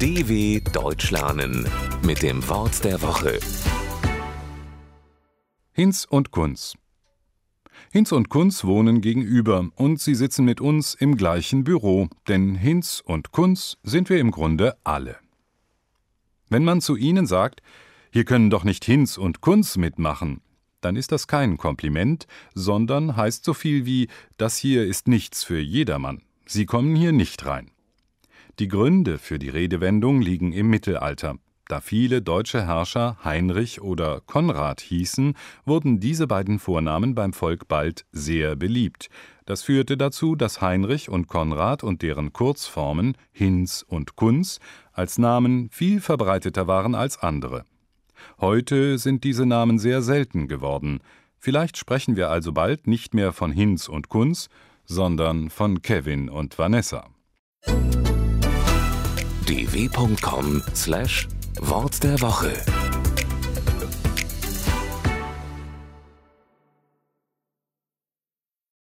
DW Deutsch lernen mit dem Wort der Woche. Hinz und Kunz. Hinz und Kunz wohnen gegenüber und sie sitzen mit uns im gleichen Büro, denn Hinz und Kunz sind wir im Grunde alle. Wenn man zu ihnen sagt, hier können doch nicht Hinz und Kunz mitmachen, dann ist das kein Kompliment, sondern heißt so viel wie, das hier ist nichts für jedermann. Sie kommen hier nicht rein. Die Gründe für die Redewendung liegen im Mittelalter. Da viele deutsche Herrscher Heinrich oder Konrad hießen, wurden diese beiden Vornamen beim Volk bald sehr beliebt. Das führte dazu, dass Heinrich und Konrad und deren Kurzformen Hinz und Kunz als Namen viel verbreiteter waren als andere. Heute sind diese Namen sehr selten geworden. Vielleicht sprechen wir also bald nicht mehr von Hinz und Kunz, sondern von Kevin und Vanessa. dw.com/Wort der Woche